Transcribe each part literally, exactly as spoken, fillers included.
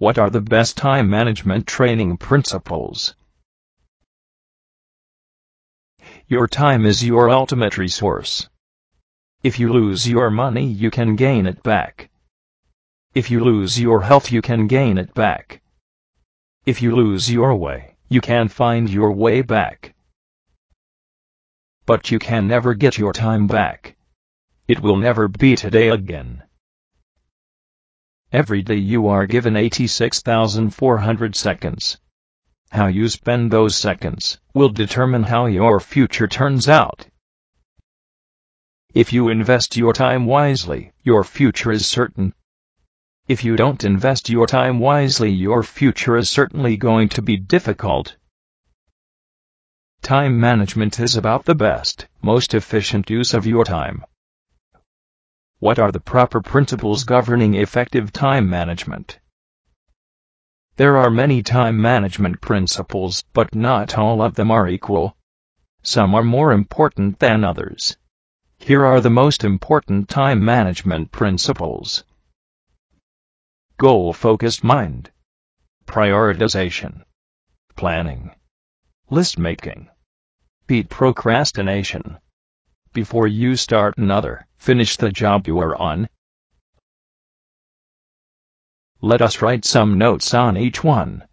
What are the best time management training principles? Your time is your ultimate resource. If you lose your money, you can gain it back. If you lose your health, you can gain it back. If you lose your way, you can find your way back. But you can never get your time back. It will never be today again. Every day you are given eighty-six thousand four hundred seconds. How you spend those seconds will determine how your future turns out. If you invest your time wisely, your future is certain. If you don't invest your time wisely, your future is certainly going to be difficult. Time management is about the best, most efficient use of your time. What are the proper principles governing effective time management? There are many time management principles, but not all of them are equal. Some are more important than others. Here are the most important time management principles. Goal-focused mind. Prioritization. Planning. List-making. Beat procrastination. Before you start another, finish the job you are on. Let us write some notes on each one.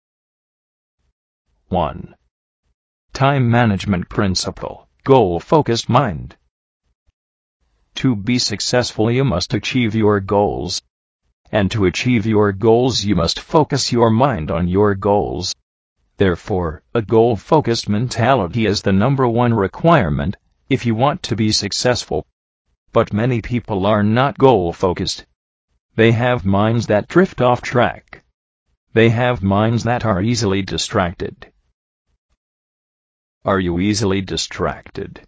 one. Time management principle, goal-focused mind. To be successful, you must achieve your goals. And to achieve your goals, you must focus your mind on your goals. Therefore, a goal-focused mentality is the number one requirement if you want to be successful. But many people are not goal-focused. They have minds that drift off track. They have minds that are easily distracted. Are you easily distracted?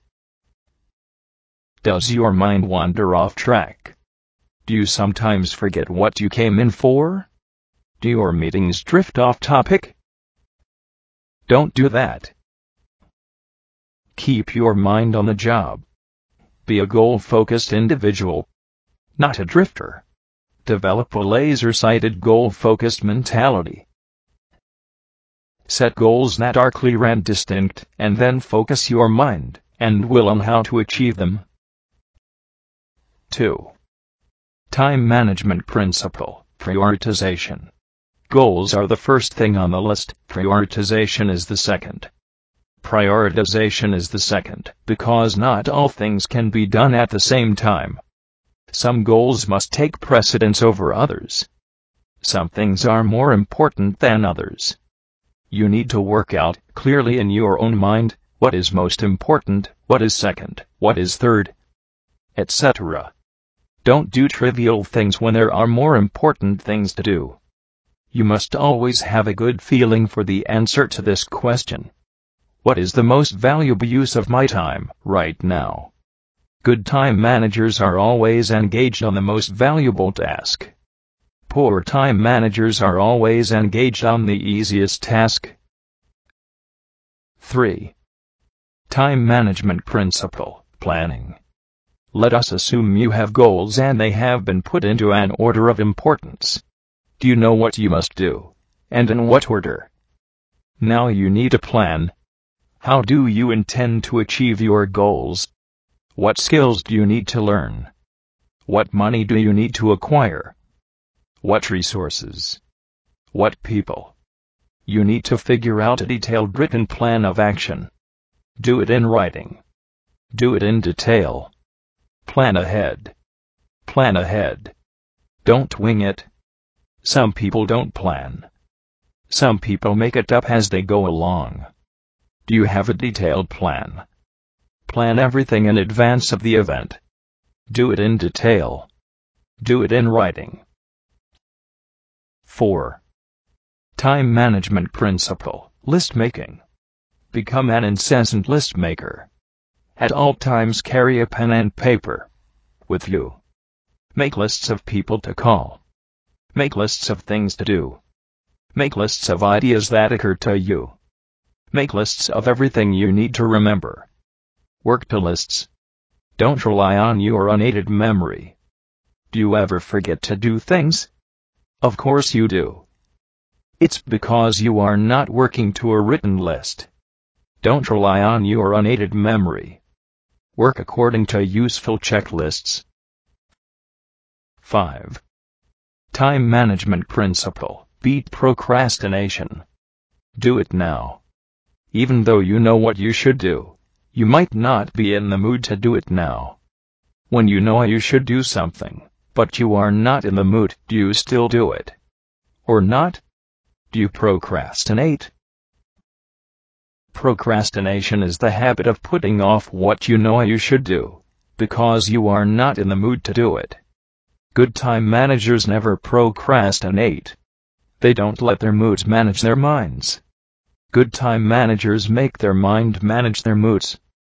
Does your mind wander off track? Do you sometimes forget what you came in for? Do your meetings drift off topic? Don't do that. Keep your mind on the job. Be a goal-focused individual, not a drifter. Develop a laser-sighted goal-focused mentality. Set goals that are clear and distinct, and then focus your mind and will on how to achieve them. two. Time management principle, prioritization. Goals are the first thing on the list, prioritization is the second. Prioritization is the second, because not all things can be done at the same time. Some goals must take precedence over others. Some things are more important than others. You need to work out clearly in your own mind what is most important, what is second, what is third, et cetera. Don't do trivial things when there are more important things to do. You must always have a good feeling for the answer to this question. What is the most valuable use of my time right now? Good time managers are always engaged on the most valuable task. Poor time managers are always engaged on the easiest task. three. Time management principle, planning. Let us assume you have goals and they have been put into an order of importance. Do you know what you must do, and in what order? Now you need a plan. How do you intend to achieve your goals? What skills do you need to learn? What money do you need to acquire? What resources? What people? You need to figure out a detailed written plan of action. Do it in writing. Do it in detail. Plan ahead. Plan ahead. Don't wing it. Some people don't plan. Some people make it up as they go along. Do you have a detailed plan? Plan everything in advance of the event. Do it in detail. Do it in writing. four. Time management principle, list making. Become an incessant list maker. At all times carry a pen and paper with you. Make lists of people to call. Make lists of things to do. Make lists of ideas that occur to you. Make lists of everything you need to remember. Work to lists. Don't rely on your unaided memory. Do you ever forget to do things? Of course you do. It's because you are not working to a written list. Don't rely on your unaided memory. Work according to useful checklists. five. Time management principle. Beat procrastination. Do it now. Even though you know what you should do, you might not be in the mood to do it now. When you know you should do something, but you are not in the mood, do you still do it? Or not? Do you procrastinate? Procrastination is the habit of putting off what you know you should do, because you are not in the mood to do it. Good time managers never procrastinate. They don't let their moods manage their minds. Good time managers make their mind manage their moods.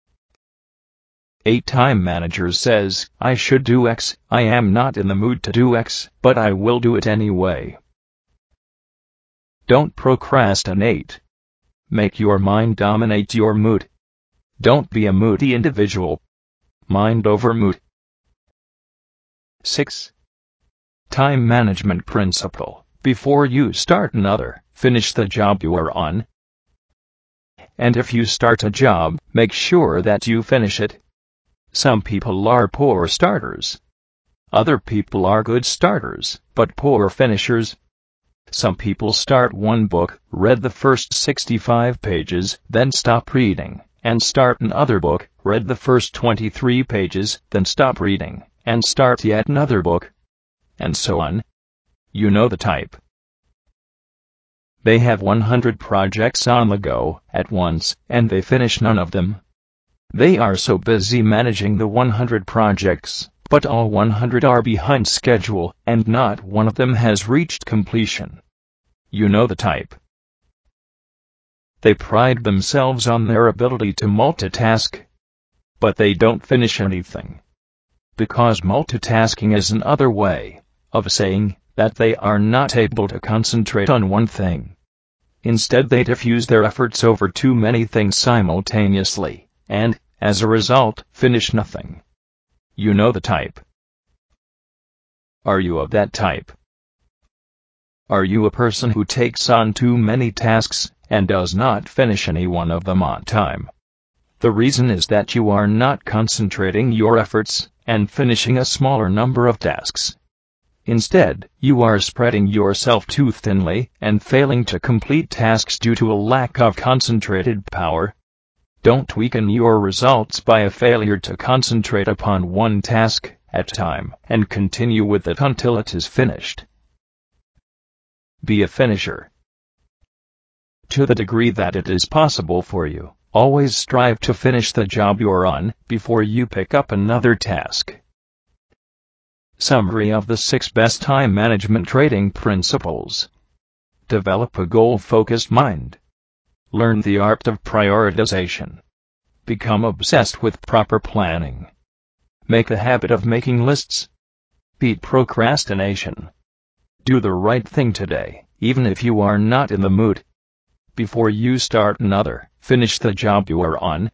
A time manager says, I should do X, I am not in the mood to do X, but I will do it anyway. Don't procrastinate. Make your mind dominate your mood. Don't be a moody individual. Mind over mood. six. Time management principle. Before you start another, finish the job you are on. And if you start a job, make sure that you finish it. Some people are poor starters. Other people are good starters, but poor finishers. Some people start one book, read the first sixty-five pages, then stop reading, and start another book, read the first twenty-three pages, then stop reading, and start yet another book. And so on. You know the type. They have one hundred projects on the go at once, and they finish none of them. They are so busy managing the one hundred projects, but all one hundred are behind schedule, and not one of them has reached completion. You know the type. They pride themselves on their ability to multitask, but they don't finish anything. Because multitasking is another way of saying that they are not able to concentrate on one thing. Instead, they diffuse their efforts over too many things simultaneously, and, as a result, finish nothing. You know the type. Are you of that type? Are you a person who takes on too many tasks and does not finish any one of them on time? The reason is that you are not concentrating your efforts and finishing a smaller number of tasks. Instead, you are spreading yourself too thinly and failing to complete tasks due to a lack of concentrated power. Don't weaken your results by a failure to concentrate upon one task at a time and continue with it until it is finished. Be a finisher. To the degree that it is possible for you, always strive to finish the job you're on before you pick up another task. Summary of the six best time management trading principles. Develop a goal-focused mind. Learn the art of prioritization. Become obsessed with proper planning. Make a habit of making lists. Beat procrastination. Do the right thing today, even if you are not in the mood. Before you start another, finish the job you are on.